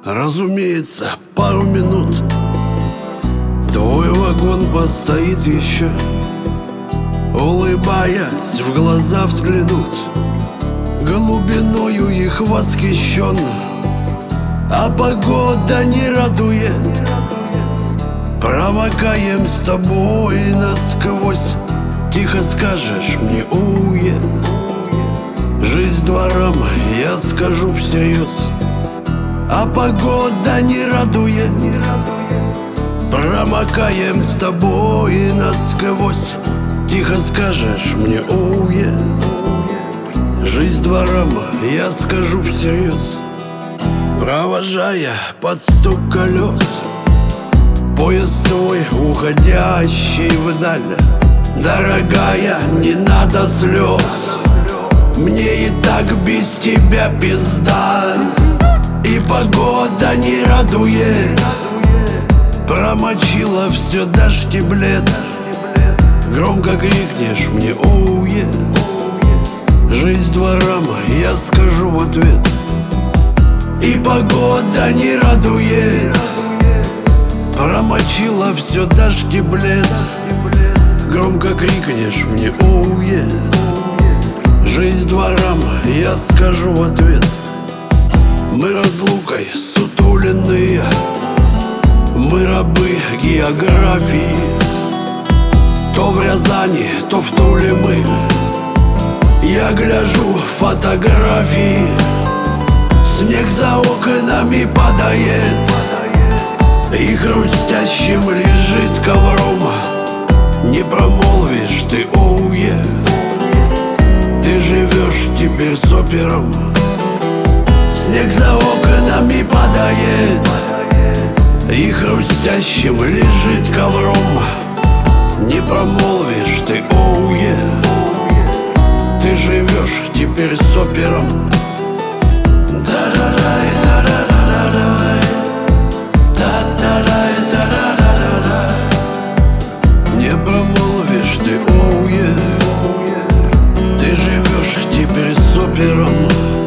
Разумеется, пару минут твой вагон постоит еще, улыбаясь, в глаза взглянуть, глубиною их восхищен. А погода не радует, промокаем с тобой насквозь. Тихо скажешь мне: уе, жизнь двором, я скажу всерьез. А погода не радует, промокаем с тобой насквозь. Тихо скажешь мне: уе, жизнь двором, я скажу всерьез. Провожая под стук колес поезд твой, уходящий вдаль, дорогая, не надо слез, мне и так без тебя пизда. И погода не радует, промочила все дождь и блед. Громко крикнешь мне: оуе, жизнь двором, я скажу в ответ. И погода не радует, промочила все дождь и блед. Громко крикнешь мне: оуе, жизнь двором, я скажу в ответ. Мы разлукой сутуленные, мы рабы географии. То в Рязани, то в Туле мы. Я гляжу фотографии, снег за окнами падает, и хрустящим лежит ковром. Не промолвишь ты: оуе, ты живешь теперь с опером. Снег за окнами падает, и хрустящим лежит ковром. Не промолвишь ты: оуе, ты живешь теперь с опером. Да-да-дай, да-да-да-да-дай, да-да-дай, да-да-да-да-дай. Не промолвишь ты: оуе, ты живешь теперь с опером.